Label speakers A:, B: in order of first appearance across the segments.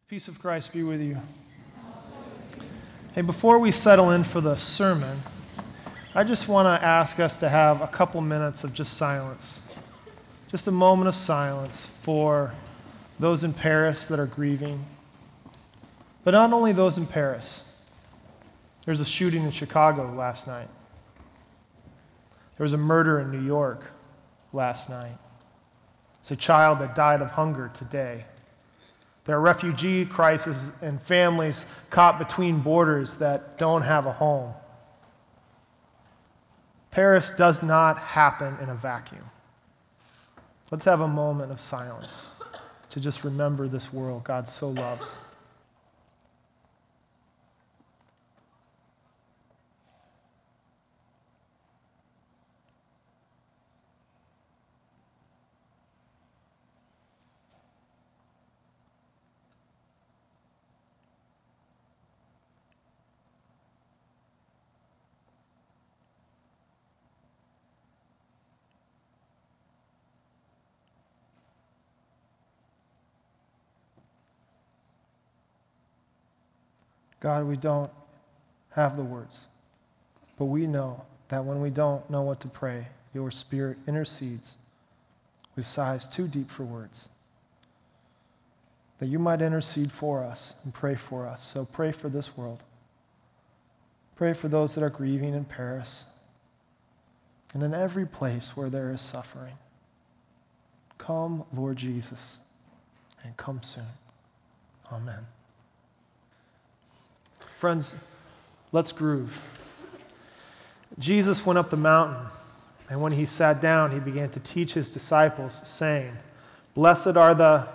A: Peace of Christ be with you. Hey, before we settle in for the sermon, I just want to ask us to have a couple minutes of just silence. Just a moment of silence for those in Paris that are grieving. But not only those in Paris. There's a shooting in Chicago last night. There was a murder in New York last night. It's a child that died of hunger today. There are refugee crises and families caught between borders that don't have a home. Paris does not happen in a vacuum. Let's have a moment of silence to just remember this world God so loves. God, we don't have the words, but we know that when we don't know what to pray, your Spirit intercedes with sighs too deep for words. That you might intercede for us and pray for us. So pray for this world. Pray for those that are grieving in Paris and in every place where there is suffering. Come, Lord Jesus, and come soon. Amen. Friends, let's groove. Jesus went up the mountain, and when he sat down, he began to teach his disciples, saying, Blessed are the...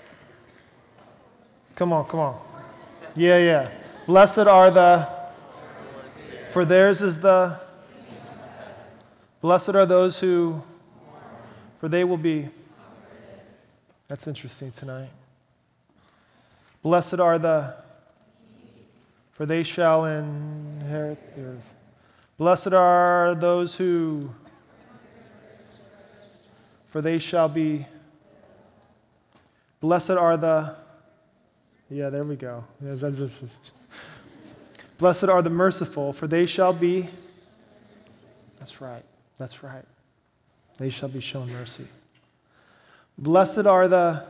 A: Come on. Yeah. Blessed are the... For theirs is the... Blessed are those who... For they will be... That's interesting tonight. Blessed are the... For they shall inherit the earth. Blessed are those who, for they shall be. Blessed are the, yeah, there we go. Blessed are the merciful, for they shall be. That's right. They shall be shown mercy. Blessed are the,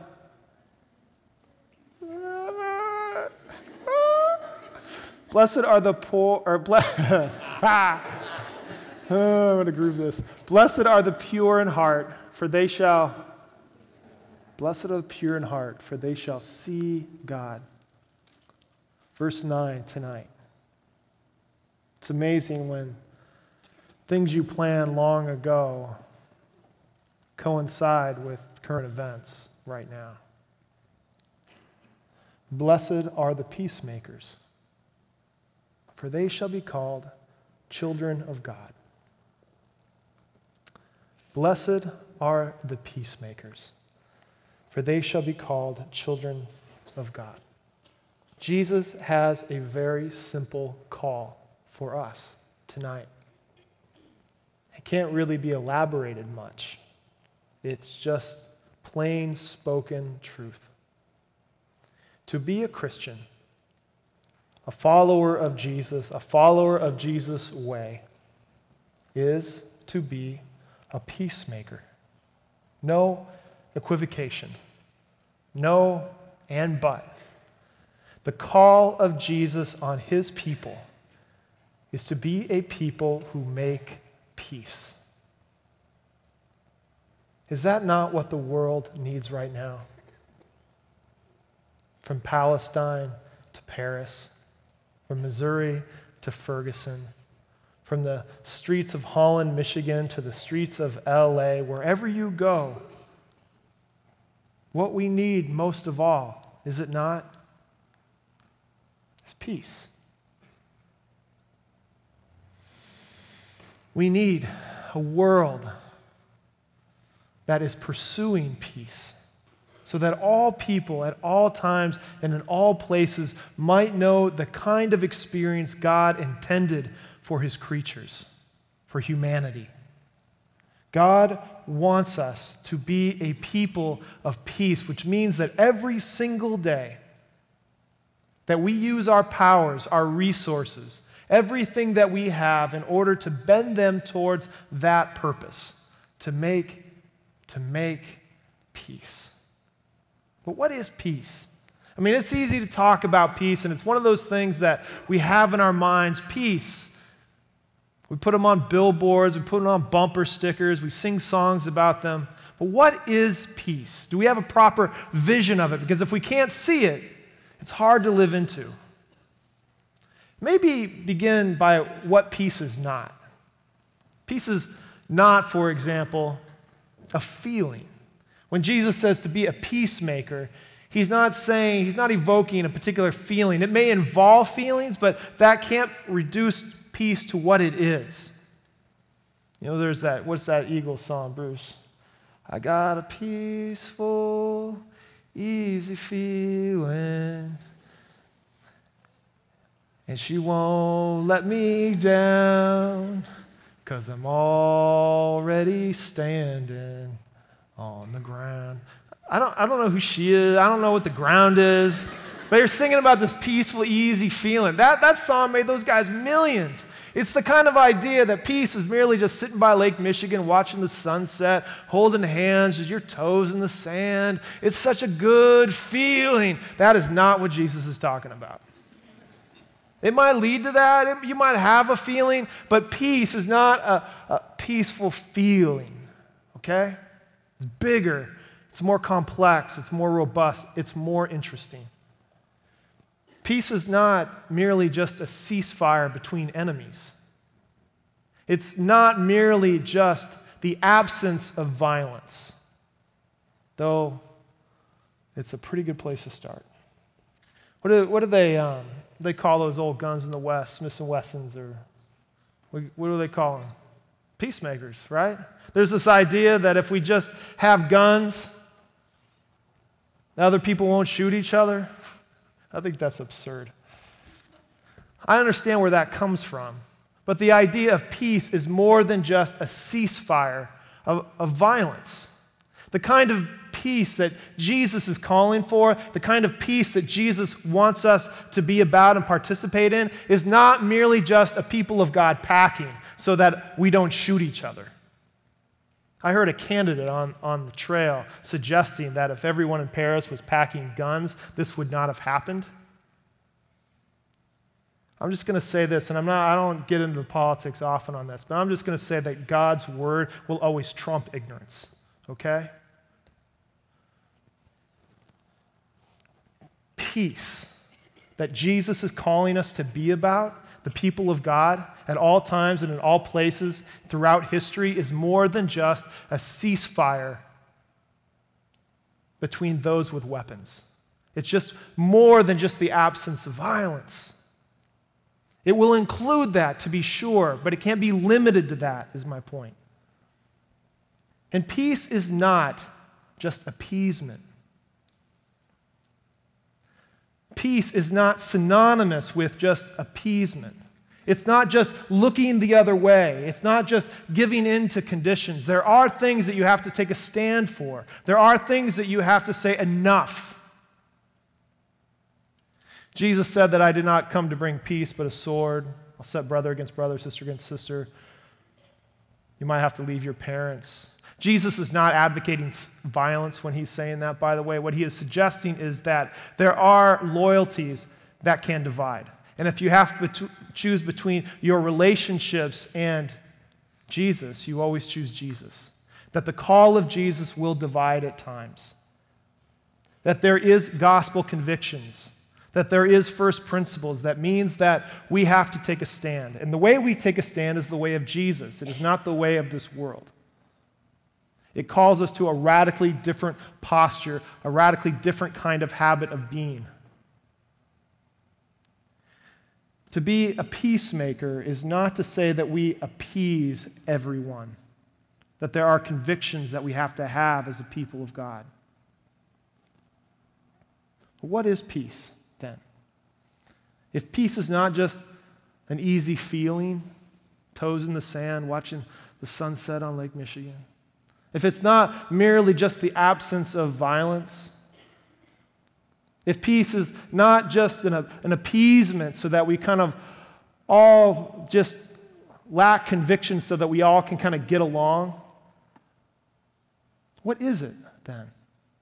A: blessed are the poor, or I'm going to groove this. Blessed are the pure in heart, for they shall, blessed are the pure in heart, for they shall see God. Verse 9 tonight. It's amazing when things you planned long ago coincide with current events right now. Blessed are the peacemakers, for they shall be called children of God. Blessed are the peacemakers, for they shall be called children of God. Jesus has a very simple call for us tonight. It can't really be elaborated much. It's just plain spoken truth. To be a Christian, a follower of Jesus' way, is to be a peacemaker. No equivocation. No and but. The call of Jesus on his people is to be a people who make peace. Is that not what the world needs right now? From Palestine to Paris, from Missouri to Ferguson, from the streets of Holland, Michigan to the streets of LA, wherever you go, what we need most of all, is it not? Is peace. We need a world that is pursuing peace, so that all people at all times and in all places might know the kind of experience God intended for his creatures, for humanity. God wants us to be a people of peace, which means that every single day that we use our powers, our resources, everything that we have in order to bend them towards that purpose, to make peace. But what is peace? I mean, it's easy to talk about peace, and it's one of those things that we have in our minds, peace. We put them on billboards, we put them on bumper stickers, we sing songs about them. But what is peace? Do we have a proper vision of it? Because if we can't see it, it's hard to live into. Maybe begin by what peace is not. Peace is not, for example, a feeling. When Jesus says to be a peacemaker, he's not evoking a particular feeling. It may involve feelings, but that can't reduce peace to what it is. You know, there's that, what's that Eagles song, Bruce? I got a peaceful, easy feeling, and she won't let me down, 'cause I'm already standing on the ground. I don't know who she is. I don't know what the ground is. But you're singing about this peaceful, easy feeling. That song made those guys millions. It's the kind of idea that peace is merely just sitting by Lake Michigan, watching the sunset, holding hands with your toes in the sand. It's such a good feeling. That is not what Jesus is talking about. It might lead to that. You might have a feeling, but peace is not a peaceful feeling, okay? It's bigger. It's more complex. It's more robust. It's more interesting. Peace is not merely just a ceasefire between enemies. It's not merely just the absence of violence, though it's a pretty good place to start. What do they call those old guns in the West, Smith & Wessons, or what do they call them? Peacemakers, right? There's this idea that if we just have guns, other people won't shoot each other. I think that's absurd. I understand where that comes from, but the idea of peace is more than just a ceasefire of violence. The kind of peace that Jesus is calling for, the kind of peace that Jesus wants us to be about and participate in, is not merely just a people of God packing so that we don't shoot each other. I heard a candidate on the trail suggesting that if everyone in Paris was packing guns, this would not have happened. I'm just going to say this, and I don't get into the politics often on this, but I'm just going to say that God's word will always trump ignorance, okay? Peace that Jesus is calling us to be about, the people of God, at all times and in all places throughout history, is more than just a ceasefire between those with weapons. It's just more than just the absence of violence. It will include that, to be sure, but it can't be limited to that, is my point. And peace is not just appeasement. Peace is not synonymous with just appeasement. It's not just looking the other way. It's not just giving in to conditions. There are things that you have to take a stand for. There are things that you have to say enough. Jesus said that I did not come to bring peace, but a sword. I'll set brother against brother, sister against sister. You might have to leave your parents. Jesus is not advocating violence when he's saying that, by the way. What he is suggesting is that there are loyalties that can divide. And if you have to choose between your relationships and Jesus, you always choose Jesus. That the call of Jesus will divide at times. That there is gospel convictions. That there is first principles. That means that we have to take a stand. And the way we take a stand is the way of Jesus. It is not the way of this world. It calls us to a radically different posture, a radically different kind of habit of being. To be a peacemaker is not to say that we appease everyone, that there are convictions that we have to have as a people of God. What is peace then? If peace is not just an easy feeling, toes in the sand, watching the sunset on Lake Michigan, if it's not merely just the absence of violence, if peace is not just an appeasement so that we kind of all just lack conviction so that we all can kind of get along, what is it then?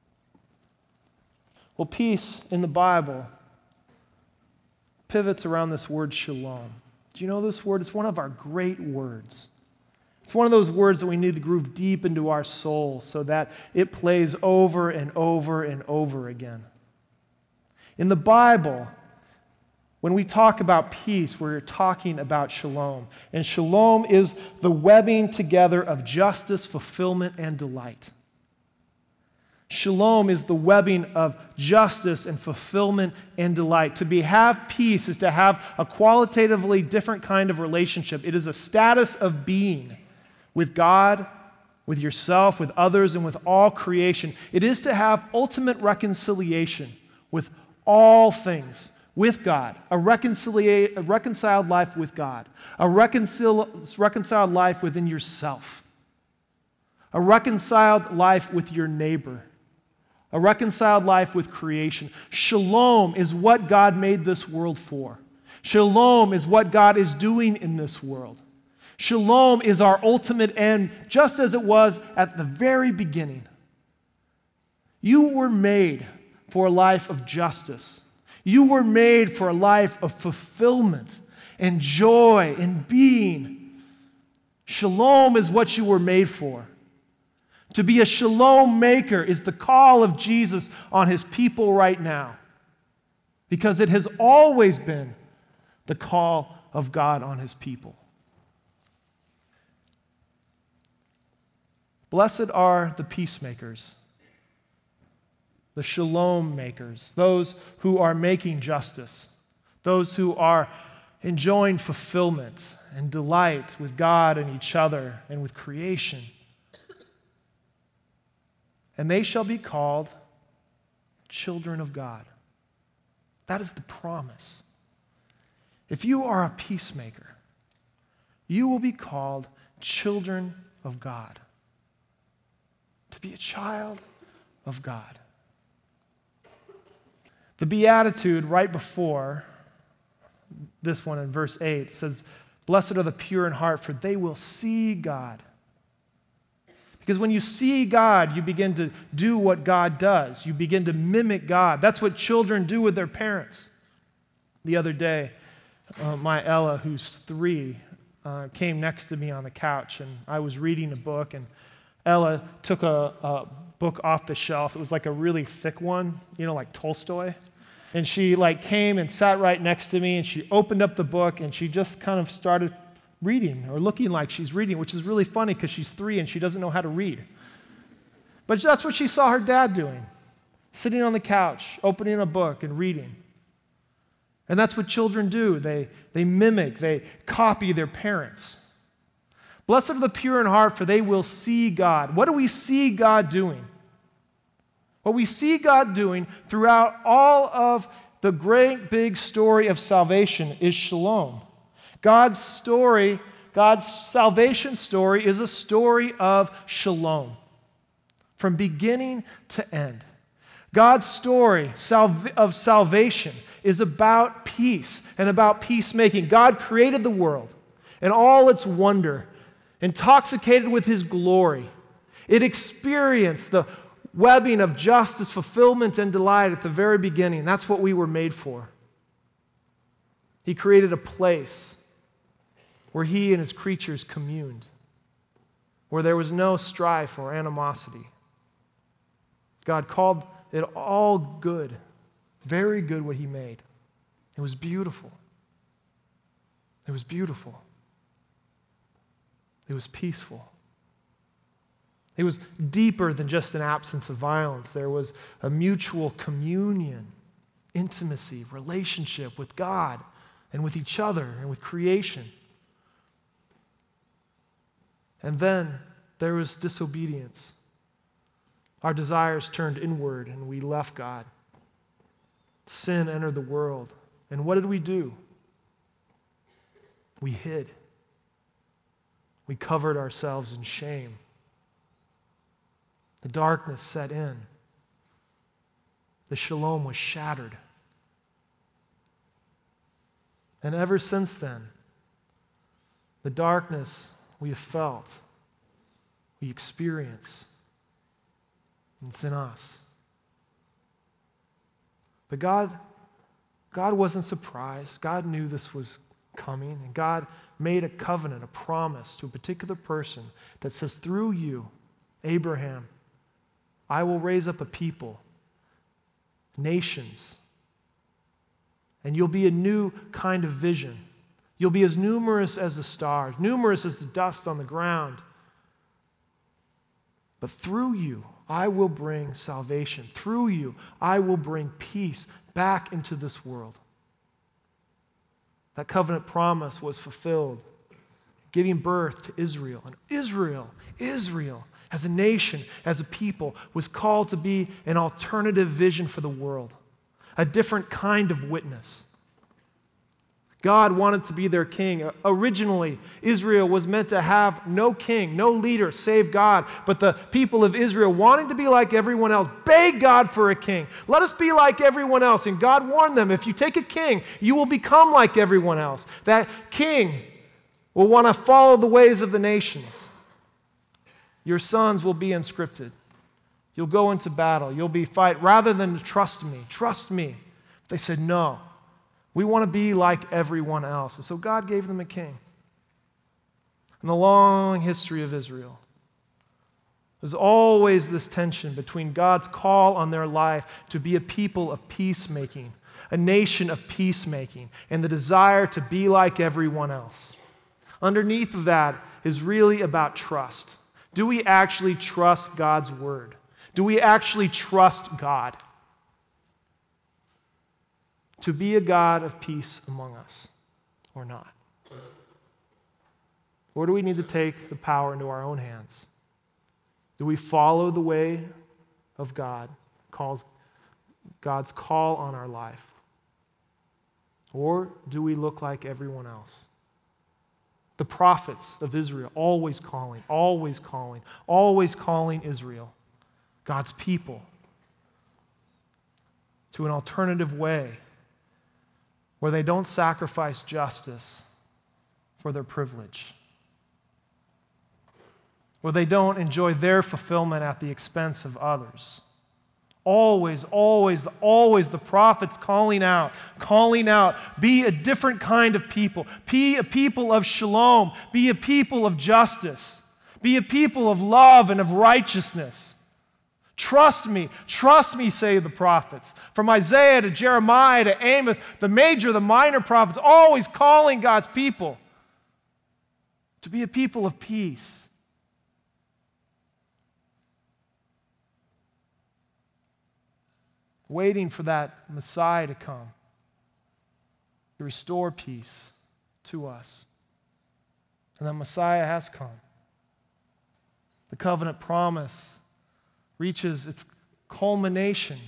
A: Well, peace in the Bible pivots around this word shalom. Do you know this word? It's one of our great words. It's one of those words that we need to groove deep into our soul so that it plays over and over and over again. In the Bible, when we talk about peace, we're talking about shalom. And shalom is the webbing together of justice, fulfillment, and delight. Shalom is the webbing of justice and fulfillment and delight. To have peace is to have a qualitatively different kind of relationship. It is a status of being with God, with yourself, with others, and with all creation. It is to have ultimate reconciliation with all things, with God, a reconciled life with God, a reconciled life within yourself, a reconciled life with your neighbor, a reconciled life with creation. Shalom is what God made this world for. Shalom is what God is doing in this world. Shalom is our ultimate end, just as it was at the very beginning. You were made for a life of justice. You were made for a life of fulfillment and joy and being. Shalom is what you were made for. To be a shalom maker is the call of Jesus on his people right now, because it has always been the call of God on his people. Blessed are the peacemakers, the shalom makers, those who are making justice, those who are enjoying fulfillment and delight with God and each other and with creation. And they shall be called children of God. That is the promise. If you are a peacemaker, you will be called children of God. To be a child of God. The beatitude right before this one in verse 8 says, "Blessed are the pure in heart, for they will see God." Because when you see God, you begin to do what God does. You begin to mimic God. That's what children do with their parents. The other day, my Ella, who's 3, came next to me on the couch, and I was reading a book, and Ella took a book off the shelf. It was like a really thick one, like Tolstoy. And she came and sat right next to me, and she opened up the book, and she just kind of started reading, or looking like she's reading, which is really funny because she's 3 and she doesn't know how to read. But that's what she saw her dad doing, sitting on the couch, opening a book and reading. And that's what children do. They mimic, they copy their parents. Blessed are the pure in heart, for they will see God. What do we see God doing? What we see God doing throughout all of the great big story of salvation is shalom. God's story, God's salvation story, is a story of shalom from beginning to end. God's story of salvation is about peace and about peacemaking. God created the world and all its wonder, intoxicated with his glory. It experienced the webbing of justice, fulfillment, and delight at the very beginning. That's what we were made for. He created a place where he and his creatures communed, where there was no strife or animosity. God called it all good, very good what he made. It was beautiful. It was beautiful. It was peaceful. It was deeper than just an absence of violence. There was a mutual communion, intimacy, relationship with God and with each other and with creation. And then there was disobedience. Our desires turned inward and we left God. Sin entered the world. And what did we do? We hid. We covered ourselves in shame. The darkness set in. the shalom was shattered. And ever since then, the darkness we have felt, we experience, it's in us. But God wasn't surprised. God knew this was coming, and God made a covenant, a promise to a particular person that says, through you, Abraham, I will raise up a people, nations, and you'll be a new kind of vision. You'll be as numerous as the stars, numerous as the dust on the ground. But through you, I will bring salvation. Through you, I will bring peace back into this world. That covenant promise was fulfilled, giving birth to Israel. And Israel, as a nation, as a people, was called to be an alternative vision for the world, a different kind of witness. God wanted to be their king. Originally, Israel was meant to have no king, no leader save God. But the people of Israel, wanting to be like everyone else, begged God for a king. Let us be like everyone else. And God warned them, if you take a king, you will become like everyone else. That king will want to follow the ways of the nations. Your sons will be unscripted. You'll go into battle. You'll be fight. Rather than trust me. They said, no. We want to be like everyone else. And so God gave them a king. In the long history of Israel, there's always this tension between God's call on their life to be a people of peacemaking, a nation of peacemaking, and the desire to be like everyone else. Underneath of that is really about trust. Do we actually trust God's word? Do we actually trust God to be a God of peace among us, or not? Or do we need to take the power into our own hands? Do we follow the way of God, God's call on our life? Or do we look like everyone else? The prophets of Israel, always calling Israel, God's people, to an alternative way where they don't sacrifice justice for their privilege, where they don't enjoy their fulfillment at the expense of others. Always the prophets calling out, be a different kind of people. Be a people of shalom. Be a people of justice. Be a people of love and of righteousness. Trust me, say the prophets. From Isaiah to Jeremiah to Amos, the major, the minor prophets, always calling God's people to be a people of peace. Waiting for that Messiah to come, to restore peace to us. And that Messiah has come. The covenant promise reaches its culmination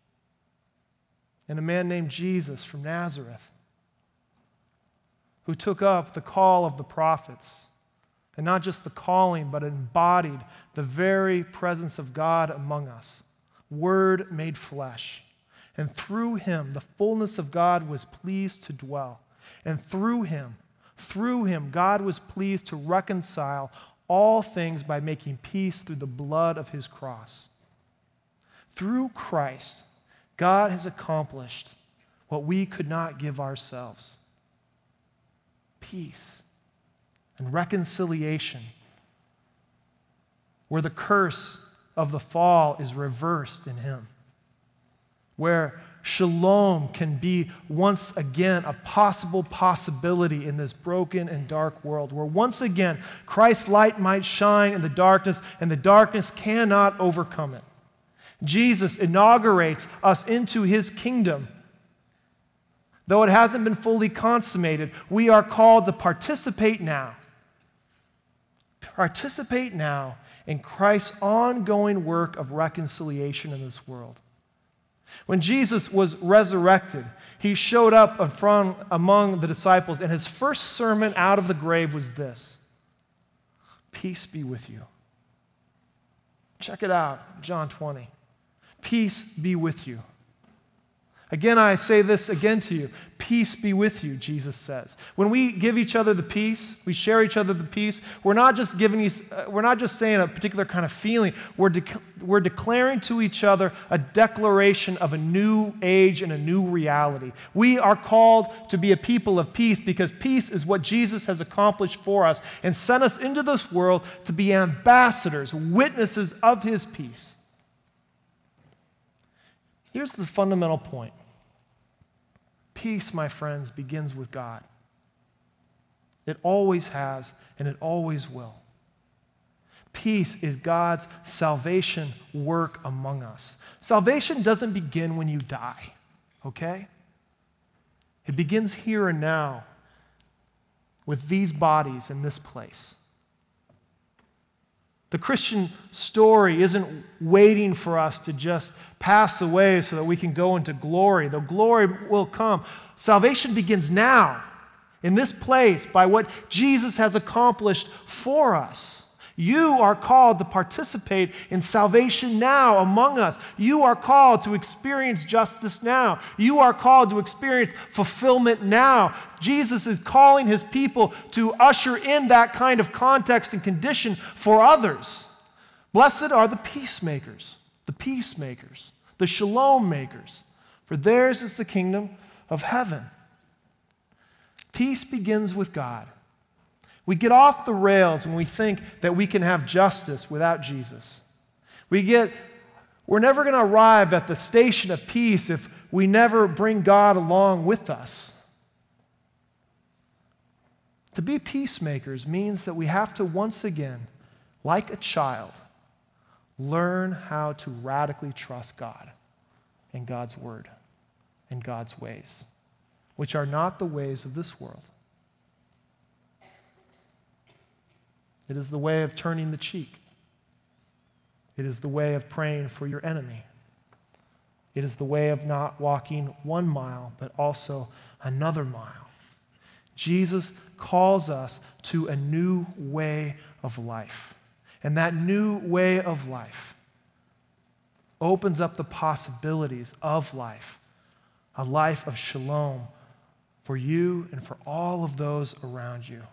A: in a man named Jesus from Nazareth, who took up the call of the prophets, and not just the calling, but embodied the very presence of God among us, Word made flesh. And through him, the fullness of God was pleased to dwell. And through him, God was pleased to reconcile all things by making peace through the blood of his cross. Through Christ, God has accomplished what we could not give ourselves: peace and reconciliation, where the curse of the fall is reversed in him, where shalom can be once again a possibility in this broken and dark world, where once again Christ's light might shine in the darkness, and the darkness cannot overcome it. Jesus inaugurates us into his kingdom. Though it hasn't been fully consummated, we are called to participate now. Participate now in Christ's ongoing work of reconciliation in this world. When Jesus was resurrected, he showed up among the disciples, and his first sermon out of the grave was this: peace be with you. Check it out, John 20. Peace be with you. Again, I say this again to you. Peace be with you, Jesus says. When we give each other the peace, we share each other the peace, we're not just saying a particular kind of feeling. We're declaring to each other a declaration of a new age and a new reality. We are called to be a people of peace because peace is what Jesus has accomplished for us and sent us into this world to be ambassadors, witnesses of his peace. Here's the fundamental point. Peace, my friends, begins with God. It always has, and it always will. Peace is God's salvation work among us. Salvation doesn't begin when you die, okay? It begins here and now with these bodies in this place. The Christian story isn't waiting for us to just pass away so that we can go into glory. The glory will come. Salvation begins now, in this place, by what Jesus has accomplished for us. You are called to participate in salvation now among us. You are called to experience justice now. You are called to experience fulfillment now. Jesus is calling his people to usher in that kind of context and condition for others. Blessed are the peacemakers, the shalom makers, for theirs is the kingdom of heaven. Peace begins with God. We get off the rails when we think that we can have justice without Jesus. We're never going to arrive at the station of peace if we never bring God along with us. To be peacemakers means that we have to once again, like a child, learn how to radically trust God and God's word and God's ways, which are not the ways of this world. It is the way of turning the cheek. It is the way of praying for your enemy. It is the way of not walking 1 mile, but also another mile. Jesus calls us to a new way of life. And that new way of life opens up the possibilities of life, a life of shalom for you and for all of those around you.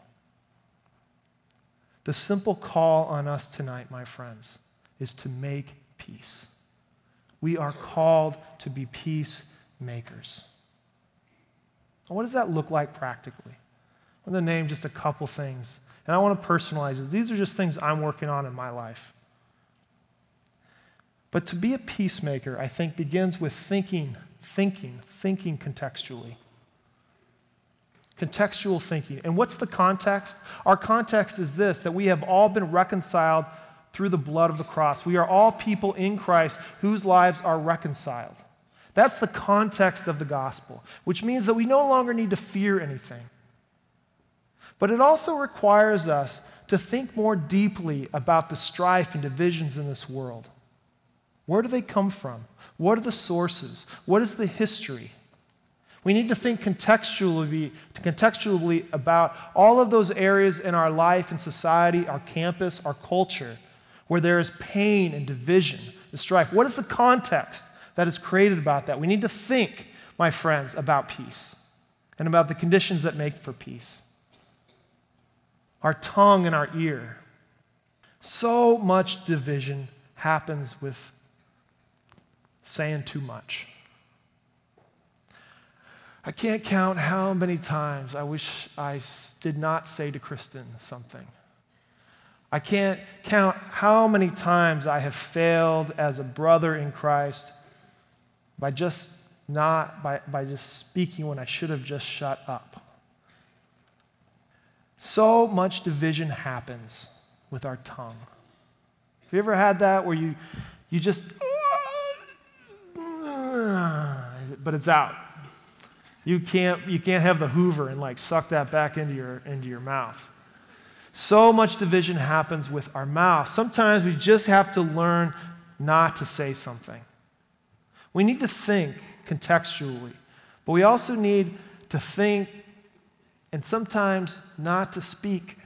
A: The simple call on us tonight, my friends, is to make peace. We are called to be peacemakers. What does that look like practically? I'm going to name just a couple things, and I want to personalize it. These are just things I'm working on in my life. But to be a peacemaker, I think, begins with thinking contextually. Contextual thinking. And what's the context? Our context is this, that we have all been reconciled through the blood of the cross. We are all people in Christ whose lives are reconciled. That's the context of the gospel, which means that we no longer need to fear anything. But it also requires us to think more deeply about the strife and divisions in this world. Where do they come from? What are the sources? What is the history? We need to think contextually about all of those areas in our life and society, our campus, our culture, where there is pain and division and strife. What is the context that is created about that? We need to think, my friends, about peace and about the conditions that make for peace. Our tongue and our ear. So much division happens with saying too much. I can't count how many times I wish I did not say to Kristen something. I can't count how many times I have failed as a brother in Christ by just speaking when I should have just shut up. So much division happens with our tongue. Have you ever had that where you just, but it's out? You can't have the Hoover and suck that back into your mouth. So much division happens with our mouth. Sometimes we just have to learn not to say something. We need to think contextually, but we also need to think and sometimes not to speak.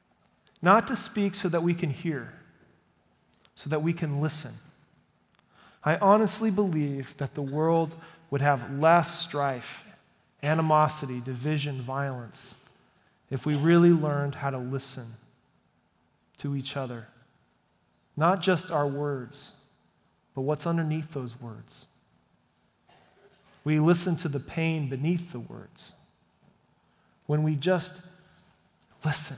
A: Not to speak so that we can hear, so that we can listen, I honestly believe that the world would have less strife, animosity, division, violence, if we really learned how to listen to each other. Not just our words, but what's underneath those words. We listen to the pain beneath the words. When we just listen.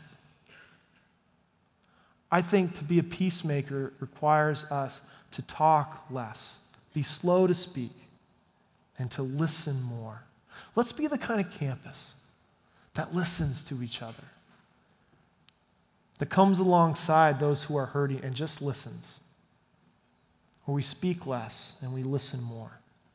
A: I think to be a peacemaker requires us to talk less, be slow to speak, and to listen more. Let's be the kind of campus that listens to each other, that comes alongside those who are hurting and just listens, where we speak less and we listen more.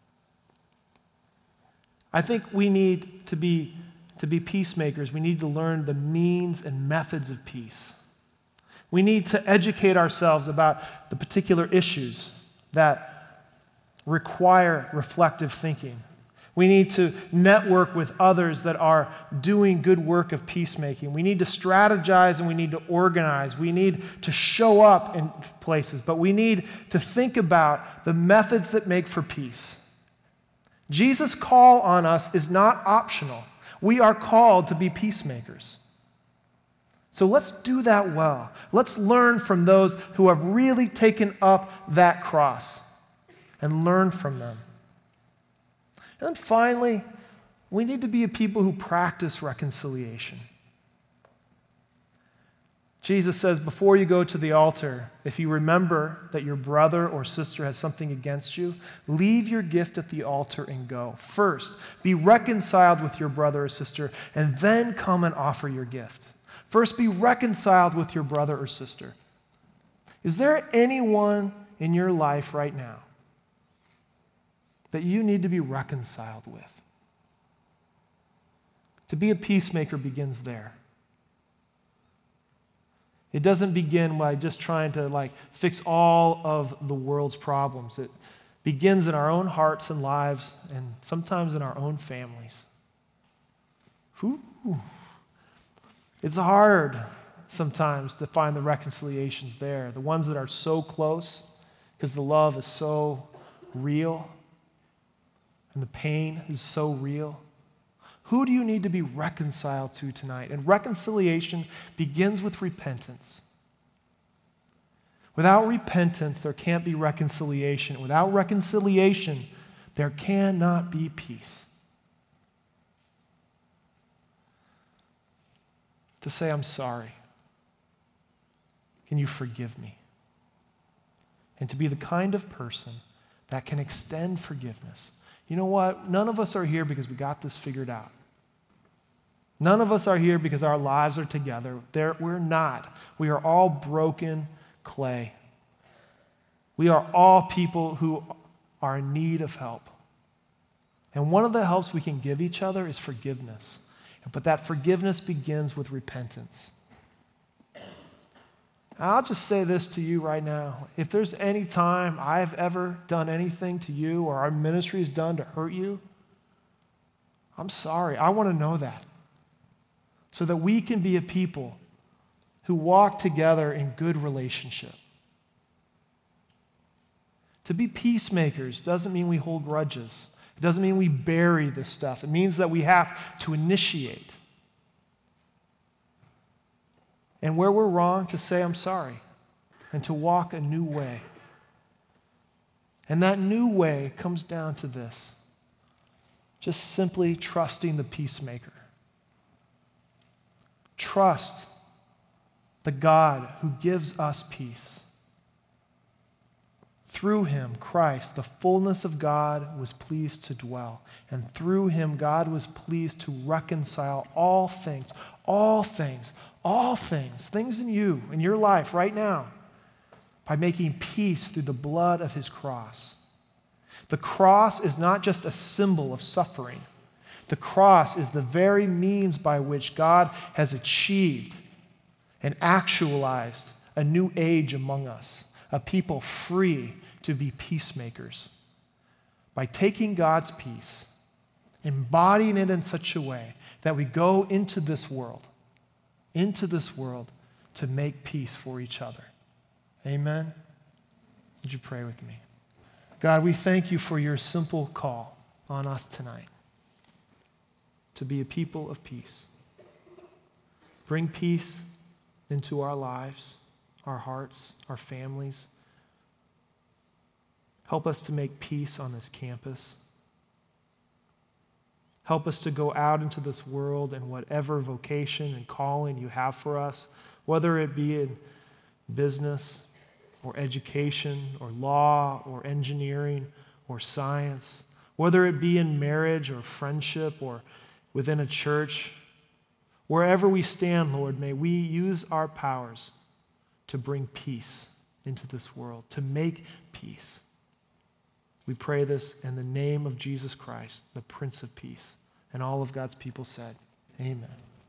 A: I think we need to be peacemakers. We need to learn the means and methods of peace. We need to educate ourselves about the particular issues that require reflective thinking. We need to network with others that are doing good work of peacemaking. We need to strategize and we need to organize. We need to show up in places, but we need to think about the methods that make for peace. Jesus' call on us is not optional. We are called to be peacemakers. So let's do that well. Let's learn from those who have really taken up that cross and learn from them. And then finally, we need to be a people who practice reconciliation. Jesus says, before you go to the altar, if you remember that your brother or sister has something against you, leave your gift at the altar and go. First, be reconciled with your brother or sister, and then come and offer your gift. First, be reconciled with your brother or sister. Is there anyone in your life right now that you need to be reconciled with? To be a peacemaker begins there. It doesn't begin by just trying to fix all of the world's problems. It begins in our own hearts and lives and sometimes in our own families. It's hard sometimes to find the reconciliations there, the ones that are so close because the love is so real and the pain is so real. Who do you need to be reconciled to tonight? And reconciliation begins with repentance. Without repentance, there can't be reconciliation. Without reconciliation, there cannot be peace. To say, I'm sorry. Can you forgive me? And to be the kind of person that can extend forgiveness. You know what? None of us are here because we got this figured out. None of us are here because our lives are together. We're not. We are all broken clay. We are all people who are in need of help. And one of the helps we can give each other is forgiveness. But that forgiveness begins with repentance. I'll just say this to you right now. If there's any time I've ever done anything to you or our ministry has done to hurt you, I'm sorry. I want to know that so that we can be a people who walk together in good relationship. To be peacemakers doesn't mean we hold grudges. It doesn't mean we bury this stuff. It means that we have to initiate. And where we're wrong, to say, I'm sorry, and to walk a new way. And that new way comes down to this: just simply trusting the peacemaker. Trust the God who gives us peace. Through him, Christ, the fullness of God was pleased to dwell. And through him, God was pleased to reconcile all things in you, in your life right now, by making peace through the blood of his cross. The cross is not just a symbol of suffering. The cross is the very means by which God has achieved and actualized a new age among us, a people free to be peacemakers. By taking God's peace, embodying it in such a way that we go into this world to make peace for each other. Amen? Would you pray with me? God, God, we thank you for your simple call on us tonight to be a people of peace. Bring peace into our lives, our hearts, our families. Help us to make peace on this campus. Help us to go out into this world and whatever vocation and calling you have for us, whether it be in business or education or law or engineering or science, whether it be in marriage or friendship or within a church. Wherever we stand, Lord, may we use our powers to bring peace into this world, to make peace. We pray this in the name of Jesus Christ, the Prince of Peace. And all of God's people said, amen.